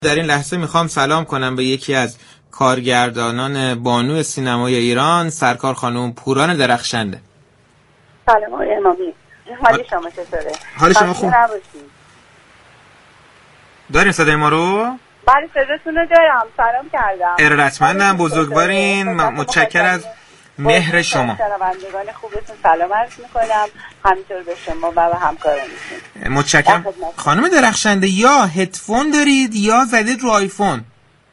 در این لحظه میخوام سلام کنم به یکی از کارگردانان بانو سینمای ایران، سرکار خانم پوران درخشنده. سلام آقای امامی. حال شما چطوره؟ حال شما خوب؟ دارین صدای ما رو؟ بله صداتون رو دارم. سلام کردم. ارادتمندم، بزرگوارین. متشکر از مهر شما. شنوندگان خوبتون سلام عرض میکنم، همینطور به شما و همکارانتون. متشکرم. خانم درخشنده، یا هدفون دارید یا زدید رو آیفون؟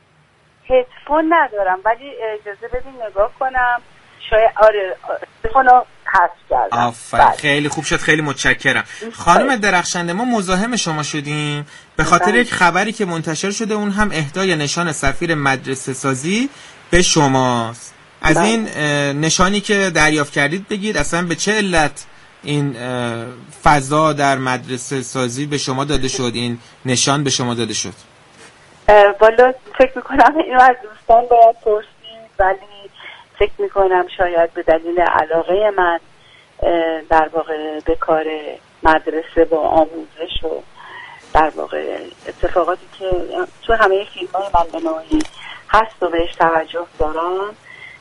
هدفون ندارم، ولی اجازه بدین نگاه کنم. شاید آره هدفونو حذف کردم. آفرین، خیلی خوب شد، خیلی متشکرم. خانم درخشنده، ما مزاحم شما شدیم به خاطر یک خبری که منتشر شده، اون هم اهدای نشان سفیر مدرسه سازی به شماست. از این نشانی که دریافت کردید بگید اصلا به چه علت این فضا در مدرسه سازی به شما داده شد، این نشان به شما داده شد؟ والا فکر میکنم اینو از دوستان باید پرسید، ولی فکر میکنم شاید به دلیل علاقه من در واقع به کار مدرسه با آموزش و در واقع اتفاقاتی که تو همه فیلم‌های من به نوعی هست و بهش توجه دارم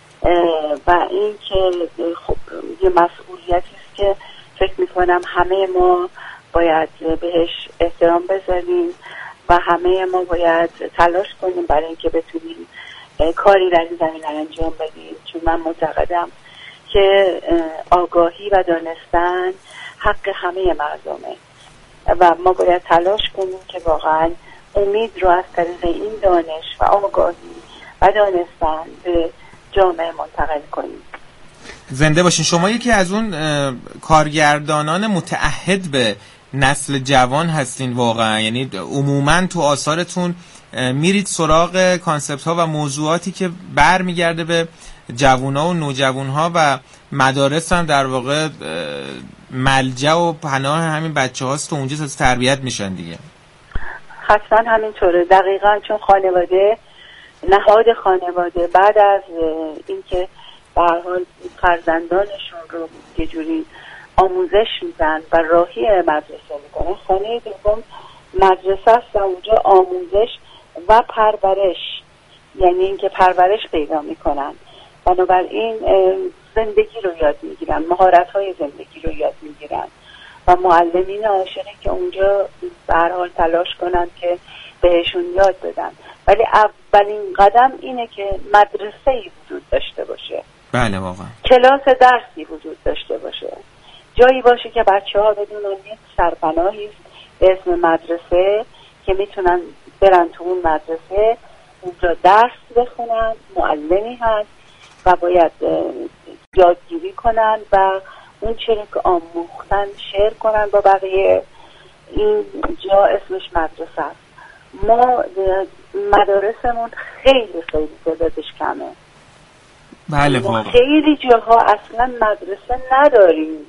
و این که خب یه مسئولیتی است که فکر میکنم همه ما باید بهش احترام بذاریم و همه ما باید تلاش کنیم برای اینکه بتونیم کاری در این زمینه انجام بدیم، چون من معتقدم که آگاهی و دانستن حق همه مردمه و ما باید تلاش کنیم که واقعا امید رو از طریق این دانش و آگاهی و دانستن به جامعه منتقل کنیم. زنده باشین. شما یکی از اون کارگردانان متعهد به نسل جوان هستین واقعا، یعنی عموما تو آثارتون میرید سراغ کانسپت ها و موضوعاتی که برمیگرده به جوونا و نوجوانها و مدارس هم در واقع ملجأ و پناه همین بچه هاست و اونجا تربیت میشن دیگه. حتما همینطوره دقیقاً، چون خانواده نهاد خانواده بعد از اینکه به هر حال فرزندانشون رو یه جوری آموزش میدن و راهی مدرسه میکنن، خانه دوم مدرسه است و اونجا آموزش و پرورش، یعنی اینکه پرورش پیدا میکنن. بنابراین زندگی رو یاد میگیرن، مهارت‌های زندگی رو یاد میگیرن و معلمین عاشقی که اونجا به هر حال تلاش کنن که بهشون یاد بدن. ولی اولین قدم اینه که مدرسه‌ای وجود داشته باشه. بله واقعا. کلاس درسی وجود داشته باشه، جایی باشه که بچه‌ها بدونن یک سرپناهی به اسم مدرسه که میتونن برن تو اون مدرسه، اونجا درس بخونن، معلمی هست و باید یادگیری کنن و اون چیزی که آموختن شیر کنن با بقیه. این جا اسمش مدرسه است. ما مدارسمون خیلی تعدادش کمه. بله واقعا. خیلی جاها اصلا مدرسه نداریم.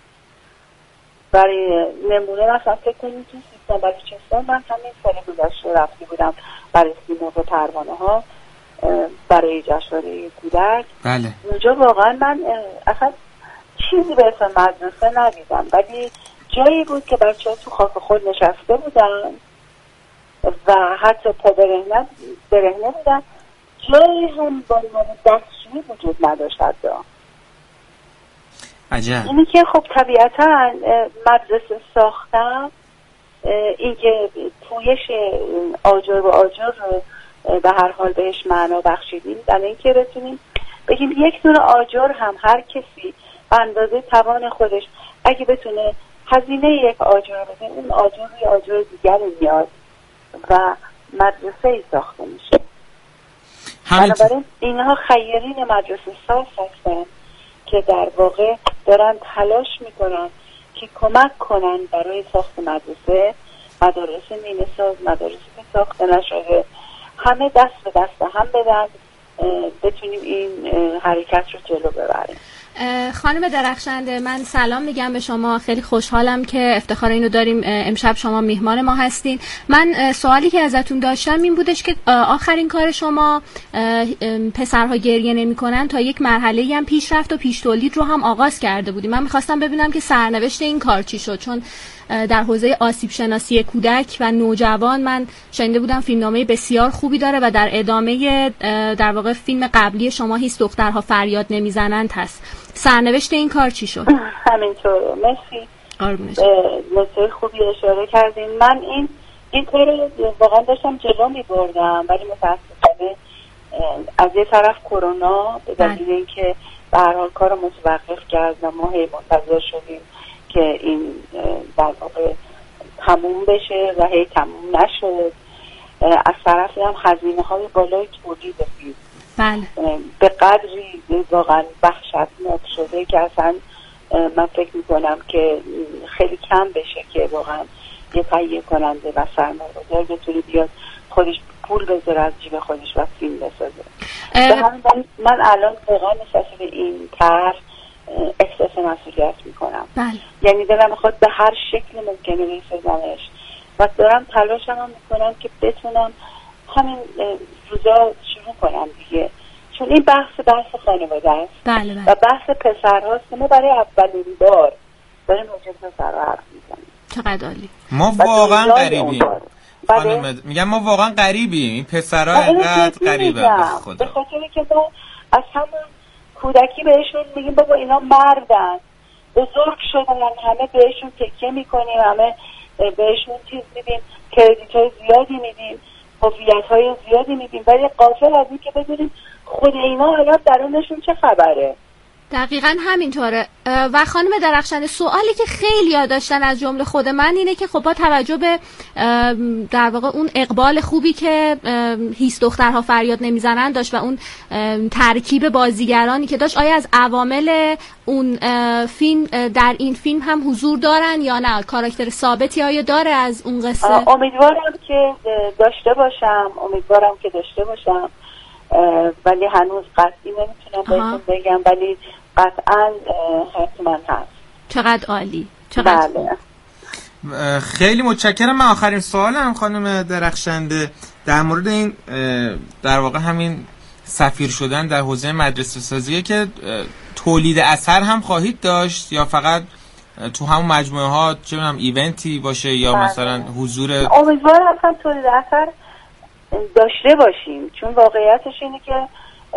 برای نمونه مثلا فکر کنید تو سیستان بلوچستان، من همین سال گذشته رفته بودم برای سیمرغ پروانه ها برای جشنواره کودک. بله. اونجا واقعا من اصلا چیزی به اسم مدرسه ندیدم، ولی جایی بود که بچه ها تو خاک خود نشسته بودن و حتی پا برهنه بودن. جایی هم با دستشویی وجود نداشت حتی. عجب. اینی که خب طبیعتا مدرسه ساختن، این که پویش آجر و آجر رو به هر حال بهش معنا بخشیدیم، در این که بتونیم بگیم یک دونه آجر هم هر کسی به اندازه توان خودش اگه بتونه هزینه یک آجر بده، اون آجر روی آجر دیگر میاد و مدرسه ای ساخته میشه. بنابراین اینها خیرین مدرسه ساز هستن که در واقع دارن تلاش میکنن که کمک کنن برای ساخت مدرسه، مدارس نیمه ساز، مدارسی که ساخته نشده، همه دست به دست هم بدن بتونیم این حرکت رو جلو ببریم. خانم درخشنده، من سلام میگم به شما. خیلی خوشحالم که افتخار اینو داریم امشب شما میهمان ما هستین. من سوالی که ازتون داشتم این بودش که آخرین کار شما پسرها گریه نمی‌کنن تا یک مرحله‌ای هم پیش رفت و پیش تولید رو هم آغاز کرده بودیم. من می‌خواستم ببینم که سرنوشت این کار چی شد، چون در حوزه آسیب شناسی کودک و نوجوان من شنیده بودم فیلمنامه بسیار خوبی داره و در ادامه در واقع فیلم قبلی شما هیچ دخترها فریاد نمیزنند هست. سرنوشت این کار چی شد؟ همینطور. مرسی. نکته خوبی اشاره کردین. من این کار واقعا داشتم جلو می‌بردم، ولی متأسفانه از یه طرف کرونا به دلیل اینکه به هر حال کارو متوقف کرد و ما هی منتظر شدیم که این در واقع تموم بشه و هی تموم نشد. از طرفی هم هزینه‌های بالای تولید فیلم به قدری واقعا وحشتناک شده که اصلا من فکر میکنم که خیلی کم بشه که واقعا یه تهیه کننده و سرمایه‌گذار بتونه بیاد خودش پول بذاره از جیب خودش و فیلم بسازه. به همین دلیل من الان واقعا نسبت به این طرح احساس مسئولیت میکنم. یعنی دلم میخواد به هر شکل ممکنه بسازمش و دارم تلاشم هم میکنم که بتونم همین روزا شروع کنم دیگه، چون این بحث خانواده است. و بحث پسرهاست که ما برای اولین بار داریم راجع به پسرها حرف میزنیم. چقدر عالی. ما واقعا غریبیم. میگم ما واقعا غریبیم. این پسرها اینقدر غریبه به خدا. به خاطر که ما از همون کودکی بهشون میگیم بابا اینا مردن، بزرگ شدن، همه بهشون تکیه میکنیم، همه بهشون چیز میدیم، کردیت‌های زیادی میدیم، هویت‌های زیادی میدیم، ولی غافل از این که بدونیم خود اینا حالا درونشون چه خبره. دقیقاً همینطوره. و خانم درخشنده، سوالی که خیلی ها داشتن از جمله خود من اینه که خب با توجه به در واقع اون اقبال خوبی که هیچ دخترها فریاد نمیزنن داشت و اون ترکیب بازیگرانی که داشت، آیا از عوامل اون فیلم در این فیلم هم حضور دارن یا نه؟ کاراکتر ثابتی آیا داره از اون قصه؟ امیدوارم که داشته باشم، ولی هنوز قطعی نمیتونم بهتون بگم، ولی قطعا حتما هست. چقدر عالی. چقدر خیلی متشکرم. من آخرین سوالم خانم درخشنده در مورد این در واقع همین سفیر شدن در حوزه مدرسه سازیه که تولید اثر هم خواهید داشت یا فقط تو همون مجموعه ها چه می‌دونم ایونتی باشه یا مثلا حضور؟ امیدوارم اصلا تولید اثر داشته باشیم، چون واقعیتش اینه که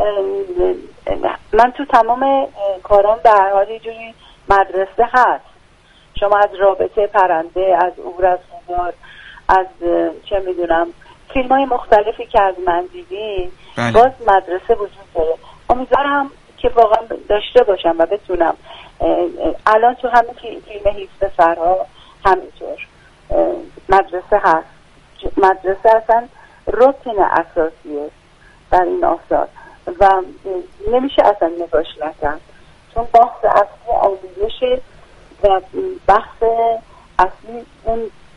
من تو تمام کارام به هر حال یه جوری مدرسه هست. شما از رابطه پرنده، از عبور از غبار، از چه میدونم فیلم‌های مختلفی که از من دیدین، باز مدرسه وجود داره. امیدوارم که واقعا داشته باشم و بتونم. الان تو همین فیلم هیچ پسرها همینطور مدرسه هست. مدرسه اصلا رکن اساسیه در این آثار و نمیشه اصلا نگاش نکرد، چون بحث اصلی آموزشه و بحث اصلی اون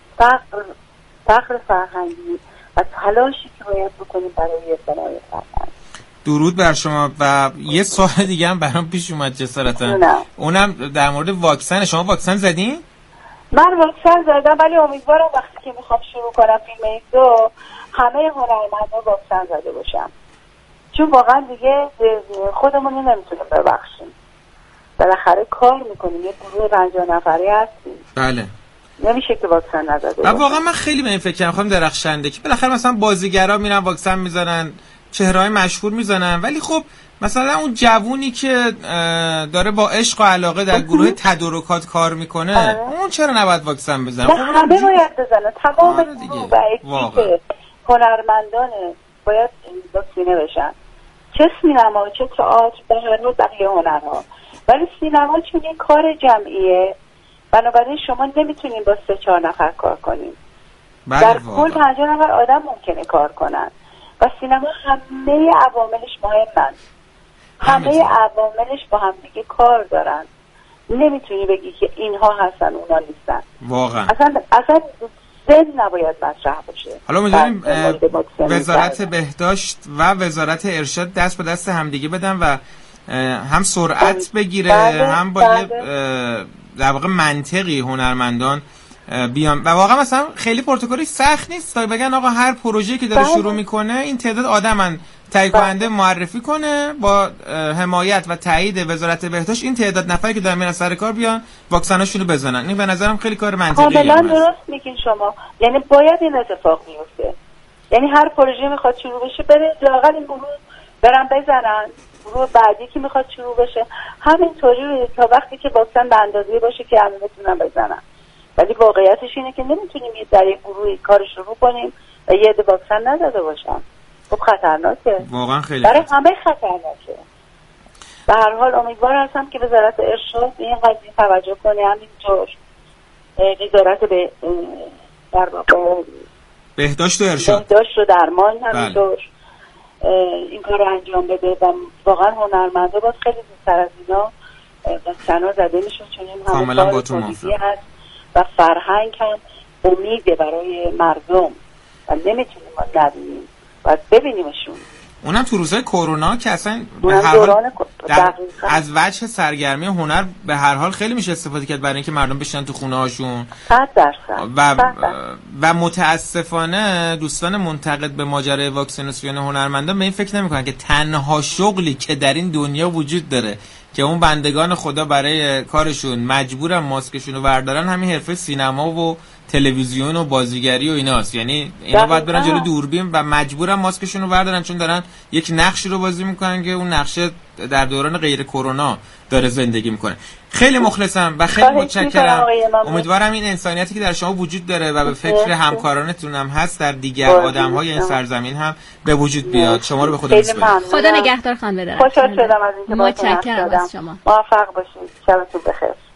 فقر فرهنگی و تلاشی که باید بکنیم برای بنای فرهنگ. درود بر شما. و یه سوال دیگه هم برام پیش اومد جسارتا، اونم در مورد واکسن. شما واکسن زدین؟ من واکسن زدم، ولی امیدوارم وقتی که میخوام شروع کنم فیلم ایکسو همه هنرمندا واکسن زده باشم، چون واقعا دیگه خودمون نمیتونیم ببخشیم. بالاخره کار میکنیم، یه گروه 50 نفری هستیم. بله. نمیشه که واکسن نزده باشم. واقعا من خیلی به این فکر کردم درخشنده که بالاخره مثلا بازیگرا میرن واکسن میزنن، چهره‌های مشهور میزنن، ولی خب مثلا اون جوونی که داره با عشق و علاقه در گروه تدارکات کار میکنه اون چرا نباید واکسن بزنه؟ خب همه باید بزنن، تمام گروه و اکیپ هنرمندان باید واکسینه بشن، چه سینما چه تئاتر، به هر نوع بقیه هنرها. ولی سینما چون یک کار جمعیه، بنابراین شما نمیتونین با 3-4 نفر کار کنین. در کل 50 نفر آدم ممکنه کار کنن و سینما همه عواملش مهمن، همه عواملش با هم دیگه کار دارن. نمیتونی بگی که اینها هستن اونا نیستن. واقعا اصلا زن نباید مطرح باشه. حالا می‌دونیم وزارت بهداشت و وزارت ارشاد دست به دست همدیگه بدن و هم سرعت بگیره، هم با یه در واقع منطقی هنرمندان بیان و واقعا مثلا خیلی پروتکلی سخت نیست تا بگن آقا هر پروژه‌ای که داره شروع میکنه این تعداد آدمن تهیه کننده معرفی کنه با حمایت و تایید وزارت بهداشت این تعداد نفری که دارن میرن سر کار بیان واکسناشون رو بزنن. این به نظرم خیلی کار منطقیه. کاملا درست میگین شما. یعنی باید این اتفاق بیفته. یعنی هر پروژه میخواد شروع بشه بره لااقل این گروه برن بزنن، گروه بعدی که میخواد شروع بشه همینطوری تا وقتی که واکسن به اندازه‌ای باشه که همه بتونن بزنن. ولی واقعیتش اینه که نمیتونیم در یک گروهی کار شروع کنیم و یه عده واکسن نداده باشن. خب خطرناکه، واقعا خیلی برای همه خطرناکه. به هر حال امیدوار هستم که وزارت ارشاد به این قضیه توجه کنه، همینطور وزارت به در واقع بهداشت و ارشاد، بهداشت و درمان همینطور این کار رو انجام بده و واقعا هنرمنده باید خیلی زودتر از اینا واکسن ها زده میشون، چون این همه کار تولیدی هست و فرهنگ هم امیده برای مردم و نمیتونیم ما نبینیم، باید ببینیمشون. اونم تو روزهای کرونا که اصلا به هر حال از وجه سرگرمی هنر به هر حال خیلی میشه استفاده کرد برای اینکه مردم بشینن تو خونه هاشون 100%. و متاسفانه دوستان منتقد به ماجرای واکسیناسیون هنرمندان به این فکر نمیکنن که تنها شغلی که در این دنیا وجود داره که اون بندگان خدا برای کارشون مجبورن ماسکشون رو بردارن همین حرفه سینما و تلویزیون و بازیگری و ایناست. یعنی اینا باید برن جلو دوربین و مجبورن ماسکشون رو بردارن چون دارن یک نقشی رو بازی میکنن که اون نقشه در دوران غیر کرونا داره زندگی میکنه. خیلی مخلصم و خیلی متشکرم. امیدوارم این انسانیتی که در شما وجود داره و به فکر همکارانتون هم هست در دیگر آدم‌های این سرزمین هم به وجود بیاد. شما رو به خدا میسپارم. خدا نگهدار خانم بدرخشنده. خوشحال شدم از اینکه متشکرم از شما. موفق باشید. شبتون بخیر.